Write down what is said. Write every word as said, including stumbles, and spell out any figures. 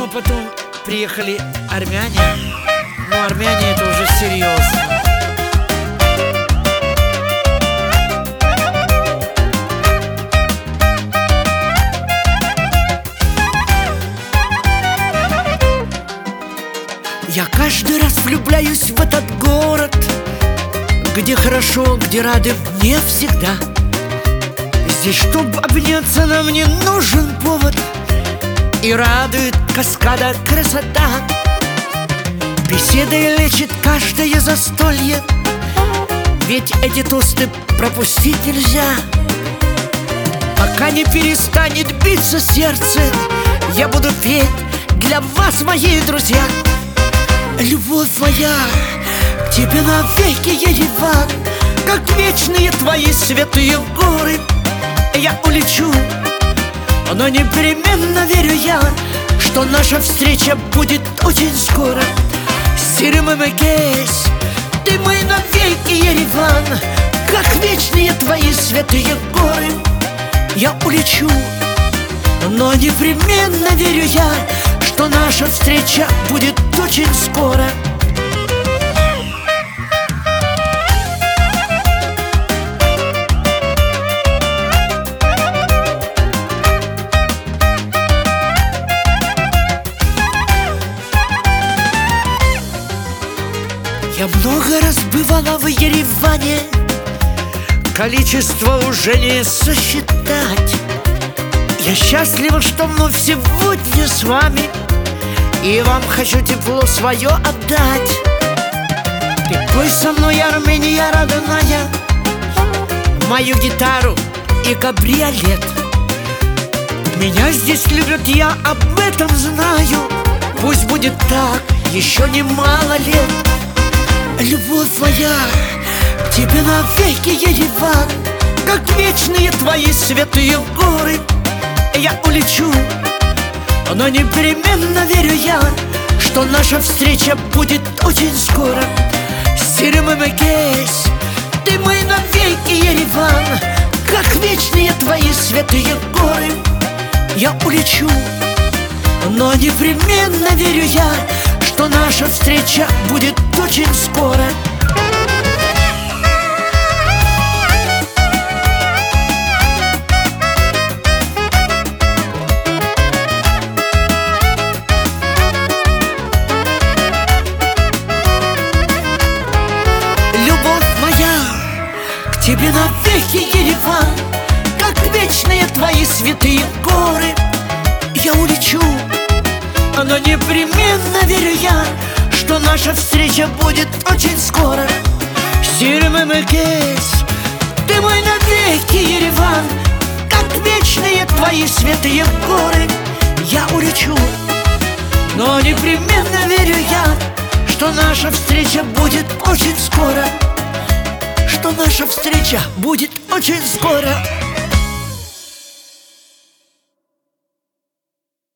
Но потом приехали армяне. Но армяне это уже серьезно. Я каждый раз влюбляюсь в этот город, где хорошо, где рады мне всегда. Здесь, чтоб обняться, нам не нужен повод, и радует каскада красота. Беседой лечит каждое застолье, ведь эти тосты пропустить нельзя. Пока не перестанет биться сердце, я буду петь для вас, мои друзья. Любовь моя, к тебе навеки, Ереван, как вечные твои святые горы. Я улечу, но непременно верю я, что наша встреча будет очень скоро. Сиримэмэкэс, ты мой навеки, Ереван, как вечные твои святые горы. Я улечу, но непременно верю я, что наша встреча будет очень скоро. Я много раз бывала в Ереване, количество уже не сосчитать. Я счастлива, что вновь сегодня с вами, и вам хочу тепло свое отдать. Ты пой со мной, Армения родная, мою гитару и кабриолет. Меня здесь любят, я об этом знаю. Пусть будет так, еще немало лет. Любовь моя, к тебе навеки, Ереван, как вечные твои святые горы. Я улечу, но непременно верю я, что наша встреча будет очень скоро. Сиримэмэкэс, ты мой навеки, Ереван, как вечные твои святые горы. Я улечу, но непременно верю я, что наша встреча будет очень скоро. Тебе навеки, Ереван, как вечные твои святые горы. Я улечу, но непременно верю я, что наша встреча будет очень скоро. Сиримэмэкэс, ты мой навеки, Ереван, как вечные твои святые горы. Я улечу, но непременно верю я, что наша встреча будет очень скоро. Что наша встреча будет очень скоро.